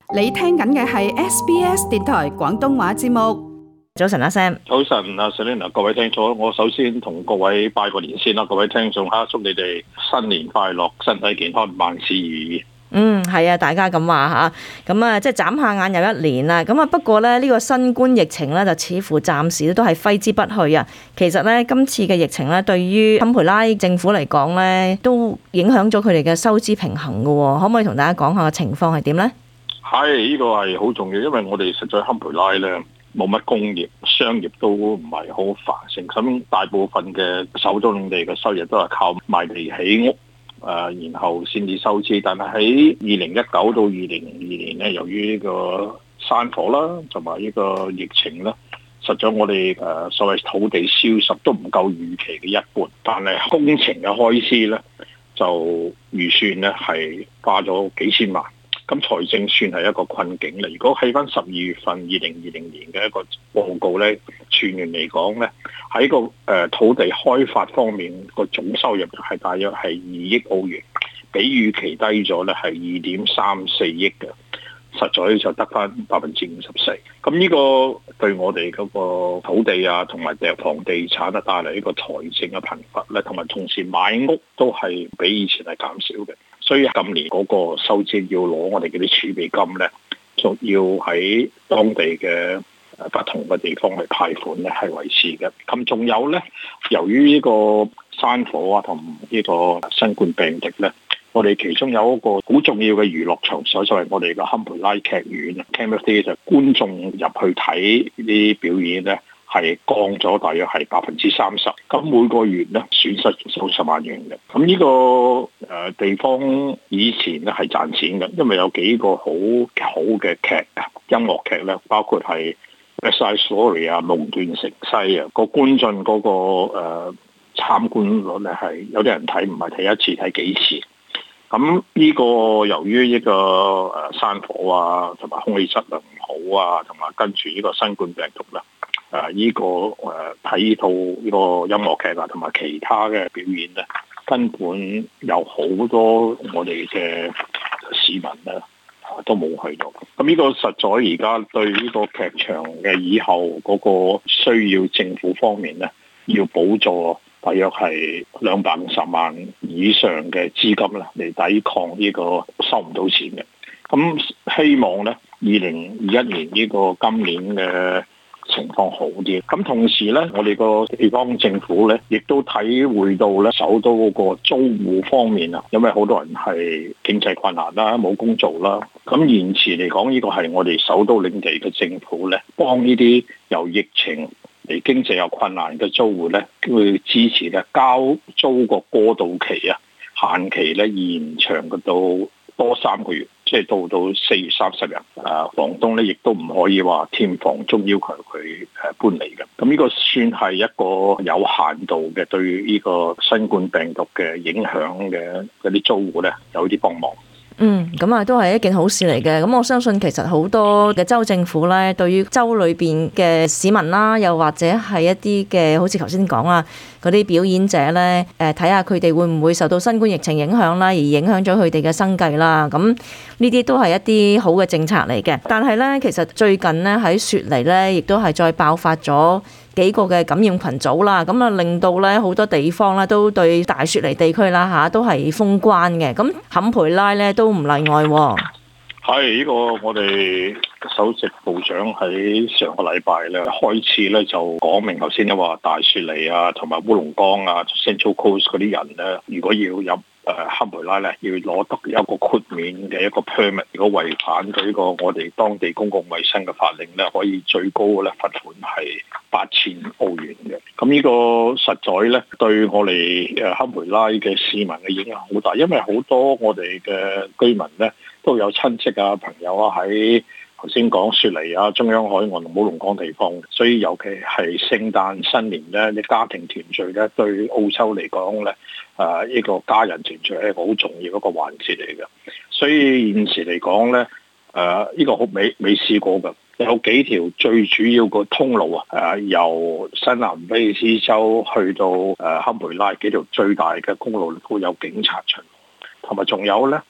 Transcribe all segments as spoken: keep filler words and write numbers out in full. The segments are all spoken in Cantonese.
你聽緊嘅係 S B S 電台廣東話節目。 早晨，阿 Sam。 早晨啊 Selina， 各位聽眾，我首先同各位拜個年先啦，各位聽眾哈，祝你哋新年快樂，身體健康，萬事如意。 嗯，係啊，大家咁話吓，咁啊，即係眨下眼又一年啦。咁啊，不過咧，呢個新冠疫情咧，就似乎暫時都係揮之不去啊。其實咧，今次嘅疫情咧，對於堪培拉政府嚟講咧，都影響咗佢哋嘅收支平衡噶。可唔可以同大家講下個情況係點咧？ 係，呢個係好重要，因為我哋實在堪培拉咧冇乜工業、商業都唔係好繁盛，咁大部分嘅首都領地嘅收入都係靠賣地起屋。誒，然後先至收支，但係喺二零一九到二零二二年咧，由於呢個山火啦，同埋呢個疫情咧，實在我哋誒所謂土地銷售都唔夠預期嘅一半，但係工程嘅開支咧就預算咧係花咗幾千萬。咁財政算係一個困境啦。如果喺翻十二月份二零二零年嘅一個報告咧，全年嚟講咧，喺個誒土地開發方面個總收入係大約係二億澳元，比預期低咗咧係二點三四億嘅，實在就得翻百分之五十四。咁呢個對我哋嗰個土地啊同埋地房地產啊帶嚟一個財政嘅貧乏咧，同埋同時買屋都係比以前係減少嘅。所以今年嗰個收支要攞我哋嗰啲儲備金咧，仲要喺當地嘅不同嘅地方去貸款咧，係維持嘅。咁仲有咧，由於呢個山火啊同呢個新冠病毒咧，我哋其中有一個好重要嘅娛樂場所就係我哋嘅堪培拉劇院 Camera Theatre， 觀眾入去睇呢啲表演咧，係降咗大約係百分之三十，咁每個月咧損失數十萬元嘅。咁呢個誒地方以前咧係賺錢嘅，因為有幾個好好嘅劇啊，音樂劇咧，包括係 West Side Story 啊、龍斷城西啊，個觀眾嗰個誒參觀率咧係有啲人睇唔係睇一次睇幾次。咁呢個由於呢個誒山火啊，同埋空氣質量唔好啊，同埋跟住呢個新冠病毒啦。誒依、這個誒睇呢套呢個音樂劇啊，同埋其他嘅表演咧，根本有好多我哋嘅市民咧都冇去到。咁呢個實在而家對呢個劇場嘅以後嗰個需要，政府方面咧要補助，大約係兩百五十萬以上嘅資金啦，嚟抵抗呢個收唔到錢嘅。咁希望咧，二零二一年呢個今年嘅情況好啲，咁同時咧，我哋個地方政府咧，亦都體會到咧，首都嗰個租戶方面啊，因為好多人係經濟困難啦，冇工做啦，咁現時嚟講，呢個係我哋首都領地嘅政府咧，幫呢啲由疫情嚟經濟有困難嘅租戶咧，會支持咧交租個過渡期啊，限期咧延長到多三個月，即係到到四月三十日，啊，房東咧亦都唔可以話添房租要求佢誒搬離嘅。咁呢個算係一個有限度嘅對呢個新冠病毒嘅影響嘅嗰啲租戶咧，有啲幫忙。 嗯，咁啊都係一件好事嚟嘅。咁我相信其實好多嘅州政府咧，對於州裏邊嘅市民啦，又或者係一啲嘅，好似頭先講啊，嗰啲表演者咧，誒睇下佢哋會唔會受到新冠疫情影響啦，而影響咗佢哋嘅生計啦。咁呢啲都係一啲好嘅政策嚟嘅。但係咧，其實最近咧喺雪梨咧，亦都係再爆發咗幾個嘅感染群組啦，咁啊令到咧好多地方咧都對大雪梨地區啦嚇都係封關嘅，咁堪培拉咧都唔例外喎。 係呢個我哋首席部長喺上個禮拜咧開始咧就講明，頭先你話大雪梨啊同埋烏龍崗啊 Central Coast 嗰啲人咧，如果要入誒堪培拉咧，要攞得一個豁免嘅一個 permit，如果違反咗呢個我哋當地公共衛生嘅法令咧，可以最高咧罰款係八千澳元嘅。咁呢個實在咧對我哋誒堪培拉嘅市民嘅影響好大，因為好多我哋嘅居民咧都有親戚啊朋友啊喺頭先講雪梨啊、中央海岸同烏龍崗地方，所以尤其係聖誕新年咧，啲家庭團聚咧，對澳洲嚟講咧，誒呢個家人團聚係一個好重要一個環節嚟嘅。所以現時嚟講咧，誒呢個好未未試過㗎，有幾條最主要個通路啊，誒由新南威爾斯州去到誒堪培拉幾條最大嘅公路都有警察巡，同埋仲有咧。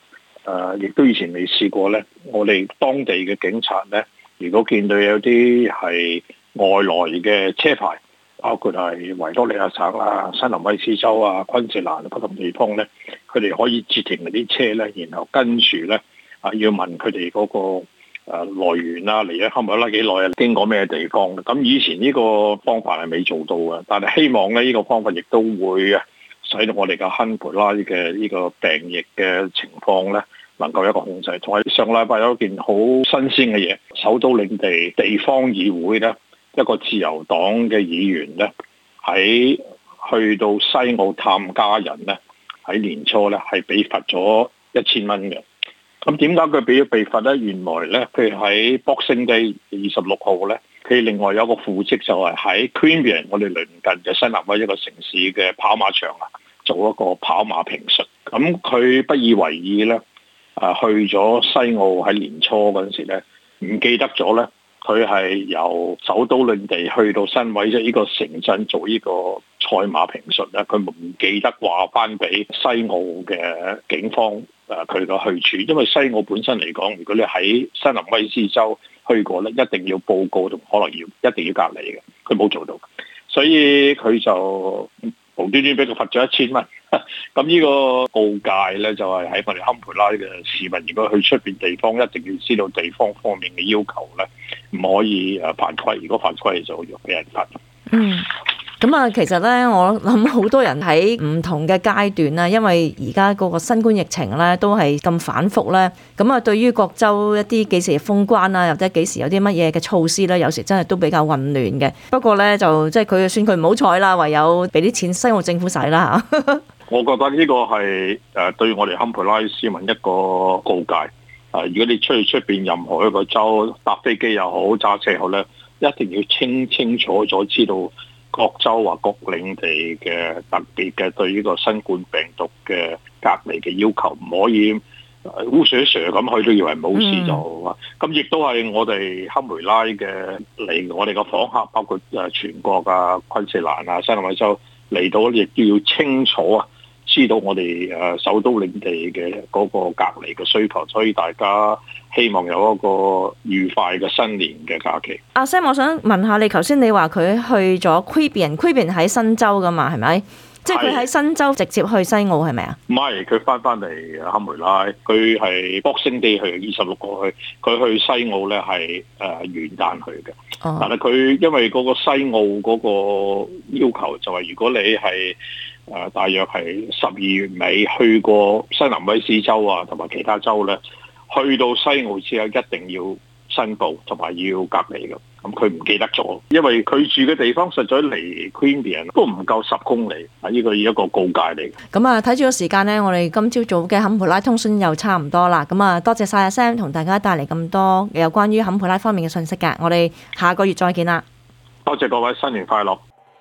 誒，亦都以前未試過咧。我哋當地嘅警察咧，如果見到有啲係外來嘅車牌，包括係維多利亞省啊、新南威斯州啊、昆士蘭不同地方咧，佢哋可以截停嗰啲車咧，然後跟住咧啊，要問佢哋嗰個誒來源啊，嚟咗堪培拉幾耐啊，經過咩地方？咁以前呢個方法係未做到嘅，但係希望咧呢個方法亦都會啊，使到我哋嘅堪培拉嘅呢個病疫嘅情況咧，能夠一個控制。同埋上個禮拜有一件好新鮮嘅嘢，首都領地地方議會咧，一個自由黨嘅議員咧，喺去到西澳探家人咧，喺年初咧係被罰咗一千蚊嘅。咁點解佢俾咗被罰咧？原來咧，佢喺 Boxing Day 二十六號咧，佢另外有一個副職就係喺 Queanbeyan 我哋鄰近嘅新南威一個城市嘅跑馬場啊，做一個跑馬評述。咁佢不以為意咧，啊去咗西澳喺年初嗰陣時咧，唔記得咗咧，佢係由首都領地去到新威即係呢個城鎮做呢個賽馬評述咧，佢唔記得話翻俾西澳嘅警方。誒佢個去處，因為西澳本身嚟講，如果你喺新南威斯州去過咧，一定要報告同可能要一定要隔離嘅，佢冇做到，所以佢就無端端俾佢罰咗一千蚊。咁呢個告誡咧，就係喺我哋堪培拉嘅市民，如果去出邊地方，一定要知道地方方面嘅要求咧，唔可以誒犯規，如果犯規就要俾人罰。 嗯。咁啊，其實咧，我諗好多人喺唔同嘅階段啦，因為而家嗰個新冠疫情咧都係咁反覆咧，咁啊，對於各州一啲幾時封關啊，或者幾時有啲乜嘢嘅措施咧，有時真係都比較混亂嘅。不過咧，就即係佢算佢唔好彩啦，唯有俾啲錢西澳政府使啦嚇。 我覺得呢個係誒對我哋堪培拉市民一個告誡。啊，如果你出去出邊任何一個州搭飛機又好揸車好咧，一定要清清楚楚知道各州或各領地嘅特別嘅對呢個新冠病毒嘅隔離嘅要求，唔可以烏蛇蛇咁去都以為冇事就啊！咁亦都係我哋堪培拉嘅嚟，我哋嘅訪客包括誒全國啊、昆士蘭啊、新南威州嚟到，亦都要清楚啊，知道我哋誒首都領地嘅嗰個隔離嘅需求，所以大家希望有一個愉快嘅新年嘅假期。 阿 Sam， 我想問下你，頭先你話佢去咗 Queanbeyan，Queanbeyan 喺新州噶嘛，係咪？即係佢喺新州直接去西澳係咪啊？ 唔係，佢翻翻嚟堪培拉，佢係 Boxing Day 去，二十六號去，佢去西澳咧係誒元旦去嘅。哦、但係佢因為嗰個西澳嗰個要求就係，如果你係誒大約係十二月尾去過新南威斯州啊，同埋其他州咧，去到西澳之後一定要申報同埋要隔離嘅。咁佢唔記得咗，因為佢住嘅地方實在離 Queanbeyan 都唔夠十公里，啊！呢個係一個告誡嚟嘅。 咁啊，睇住個時間呢，我哋今朝早嘅堪培拉通訊又差唔多啦。咁啊，多謝晒阿 Sam 同大家帶嚟咁多有關於堪培拉方面嘅信息㗎。我哋下個月再見啦。 多謝各位，新年快樂！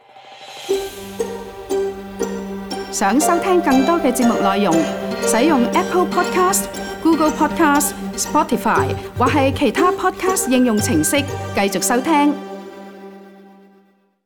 想收聽更多嘅節目內容，使用 Apple Podcast、Google Podcast、Spotify 或係其他 Podcast 應用程式繼續收聽。